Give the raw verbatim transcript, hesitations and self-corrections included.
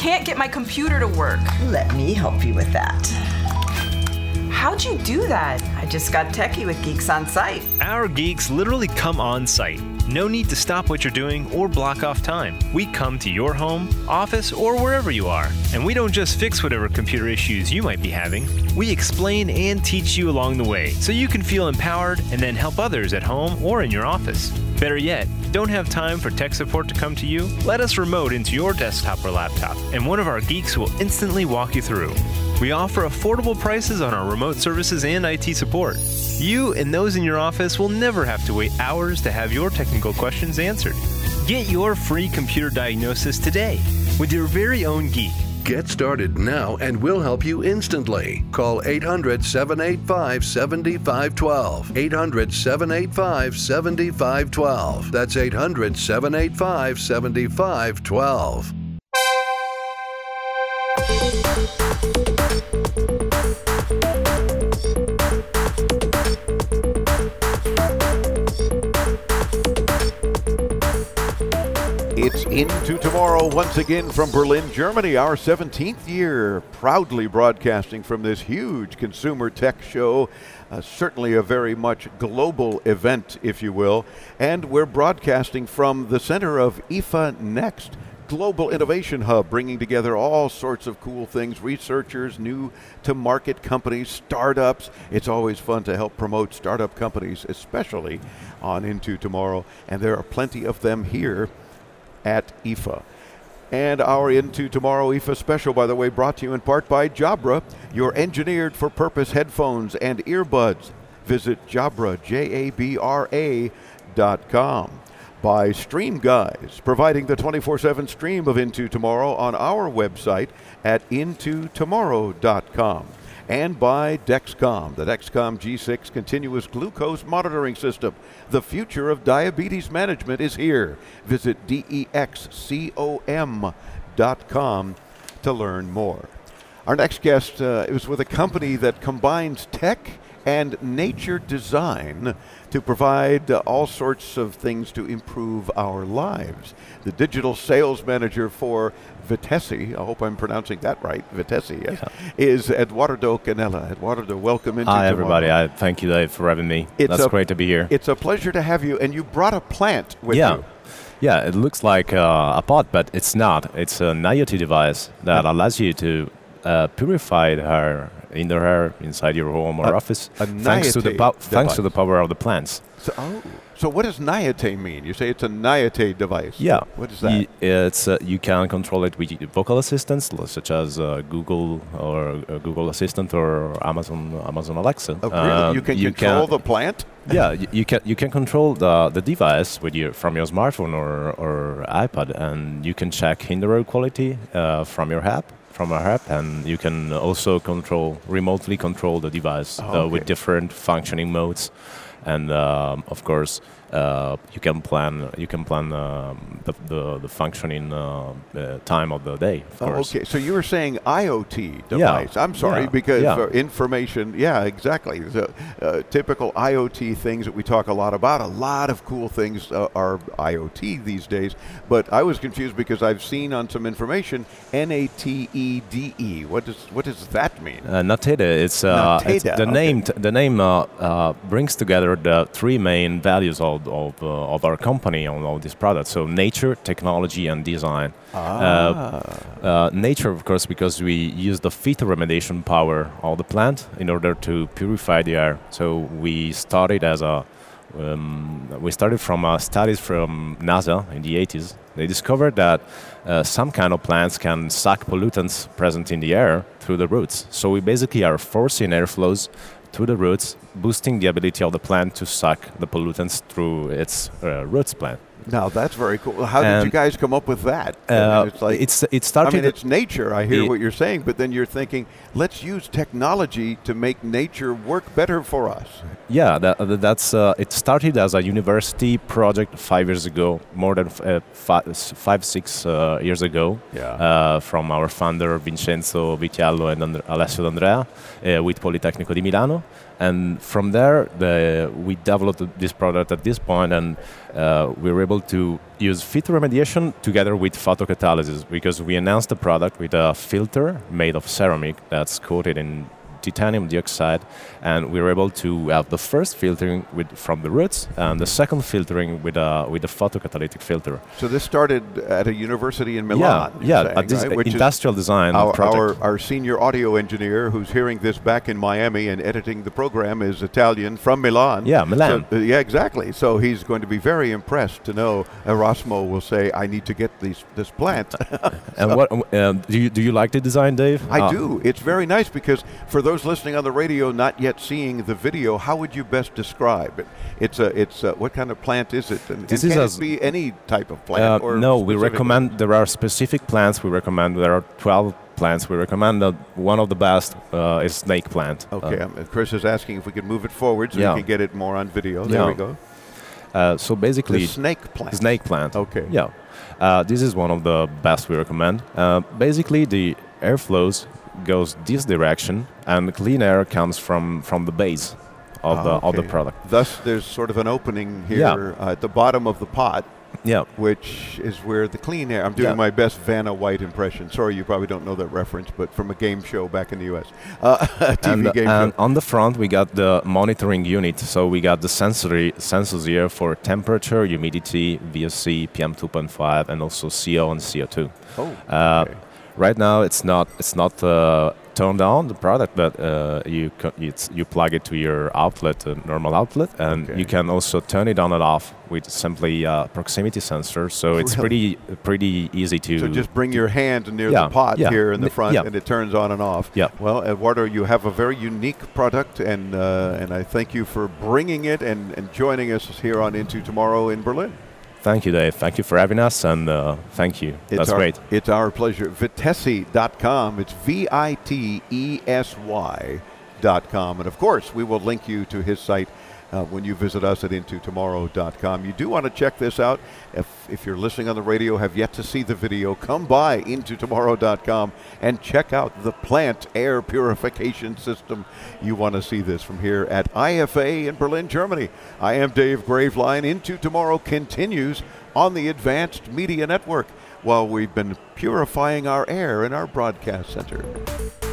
can't get my computer to work. Let me help you with that. How'd you do that? I just got techie with Geeks on Site. Our geeks literally come on site. No need to stop what you're doing or block off time. We come to your home, office, or wherever you are. And we don't just fix whatever computer issues you might be having. We explain and teach you along the way so you can feel empowered and then help others at home or in your office. Better yet, don't have time for tech support to come to you? Let us remote into your desktop or laptop, and one of our geeks will instantly walk you through. We offer affordable prices on our remote services and I T support. You and those in your office will never have to wait hours to have your technical questions answered. Get your free computer diagnosis today with your very own geek. Get started now and we'll help you instantly. Call eight hundred, seven eight five, seven five one two. eight hundred, seven eight five, seven five one two. That's eight hundred, seven eight five, seven five one two. It's Into Tomorrow once again from Berlin, Germany, our seventeenth year, proudly broadcasting from this huge consumer tech show, uh, certainly a very much global event, if you will, and we're broadcasting from the center of I F A Next, Global Innovation Hub, bringing together all sorts of cool things, researchers, new to market companies, startups. It's always fun to help promote startup companies, especially on Into Tomorrow, and there are plenty of them here at I F A. And our Into Tomorrow I F A special, by the way, brought to you in part by Jabra, your engineered for purpose headphones and earbuds. Visit Jabra, J A B R A dot com. By Stream Guys, providing the twenty-four seven stream of Into Tomorrow on our website at into tomorrow dot com. And by Dexcom, the Dexcom G six continuous glucose monitoring system. The future of diabetes management is here. Visit D E X C O M dot com to learn more. Our next guest uh, is with a company that combines tech and nature design to provide uh, all sorts of things to improve our lives. The digital sales manager for Vitesse, I hope I'm pronouncing that right, Vitesse, yes, yeah. is Eduardo Canella. Eduardo, welcome into Hi, everybody. Tomorrow. I, thank you, Dave, for having me. It's That's a, great to be here. It's a pleasure to have you, and you brought a plant with yeah. you. Yeah, it looks like uh, a pot, but it's not. It's an IoT device that yeah. allows you to uh, purify the hair, indoor hair inside your home or a, office, a thanks to the po- thanks to the power of the plants. So, oh, so what does Niate mean? You say it's a Niate device. Yeah. What is that? Y- it's uh, you can control it with vocal assistants such as uh, Google or uh, Google Assistant or Amazon Amazon Alexa. Oh, really? Um, you can you control can, the plant? Yeah, you, you can you can control the the device with your from your smartphone or or iPad, and you can check indoor quality uh, from your app. From our app, and you can also control remotely control the device oh, uh, okay. with different functioning modes, and um, of course uh, you can plan you can plan um, the, the the functioning uh, uh, time of the day. Of oh, course. Okay, so you were saying IoT device. Yeah. I'm sorry yeah. because yeah. for information, yeah, exactly. The uh, typical IoT things that we talk a lot about. A lot of cool things uh, are IoT these days, but I was confused because I've seen on some information N A T E D E. What does what does that mean? Uh, Nateda. It's, uh, it's the okay. name. T- the name uh, uh, brings together the three main values of of, uh, of our company on all these products. So nature, technology, and design. Ah. Uh, uh, nature, of course, because we use the phytoremediation power of the plant in order to purify the air. So we started as a Um, we started from uh, studies from NASA in the eighties. They discovered that uh, some kind of plants can suck pollutants present in the air through the roots. So we basically are forcing airflows to the roots, boosting the ability of the plant to suck the pollutants through its uh, roots plant. Now that's very cool. How did And you guys come up with that? I Uh, mean, it's like it's it started. I mean, it's nature. I hear it, what you're saying, but then you're thinking, let's use technology to make nature work better for us. Yeah, that, that's uh, it started as a university project five years ago, more than f- uh, five, five, six uh, years ago. Yeah. Uh, from our founder Vincenzo Vitiallo and And- Alessio D'Andrea uh, with Politecnico di Milano. And from there, the, we developed this product at this point, and uh, we were able able to use filter remediation together with photocatalysis because we announced the product with a filter made of ceramic that's coated in titanium dioxide, and we were able to have the first filtering with from the roots and the second filtering with a with a photocatalytic filter. So this started at a university in Milan. Yeah, yeah, saying, at this right? Which industrial design our, project. Our, our senior audio engineer, who's hearing this back in Miami and editing the program, is Italian from Milan. Yeah, Milan. So, uh, yeah, exactly. So he's going to be very impressed to know Erasmo will say, "I need to get these this plant." so and what uh, do you do you like the design, Dave? I uh, do. It's very nice because for those listening on the radio, not yet seeing the video, how would you best describe it? It's a, it's a, what kind of plant is it? And, this and is can a, it be any type of plant? Uh, or no, we specific? recommend. There are specific plants we recommend. There are twelve plants we recommend. That one of the best uh, is snake plant. Okay, Uh, um, Chris is asking if we could move it forward so yeah. we can get it more on video. There Yeah. we go. Uh, so basically, The snake plant. snake plant. Okay. Yeah, uh, this is one of the best we recommend. Uh, basically, the airflows goes this direction, and clean air comes from from the base of Ah, the of the okay. product. Thus, there's sort of an opening here Yeah. uh, at the bottom of the pot, Yeah. which is where the clean air. I'm doing Yeah. my best Vanna White impression. Sorry, you probably don't know that reference, but from a game show back in the U S, uh, a T V and, game and show. on the front we got the monitoring unit, so we got the sensory sensors here for temperature, humidity, V O C, P M two point five, and also C O and C O two. Oh, Uh, okay. Right now it's not it's not uh, turned on the product, but uh, you co- it's, you plug it to your outlet, a normal outlet, and Okay. you can also turn it on and off with simply uh, proximity sensor. So it's Really? pretty pretty easy to. So just bring your hand near Yeah, the pot yeah. here in the N- front, yeah. and it turns on and off. Yeah. Well, Eduardo, you have a very unique product, and uh, and I thank you for bringing it and, and joining us here on Into Tomorrow in Berlin. Thank you, Dave. Thank you for having us, and uh, thank you. It's That's our, great. It's our pleasure. Vitessy dot com. It's V I T E S Y dot com. And of course, we will link you to his site uh, when you visit us at into tomorrow dot com. You do want to check this out. If, if you're listening on the radio, have yet to see the video, come by into tomorrow dot com and check out the plant air purification system. You want to see this from here at I F A in Berlin, Germany. I am Dave Graveline. Into Tomorrow continues on the Advanced Media Network while we've been purifying our air in our broadcast center.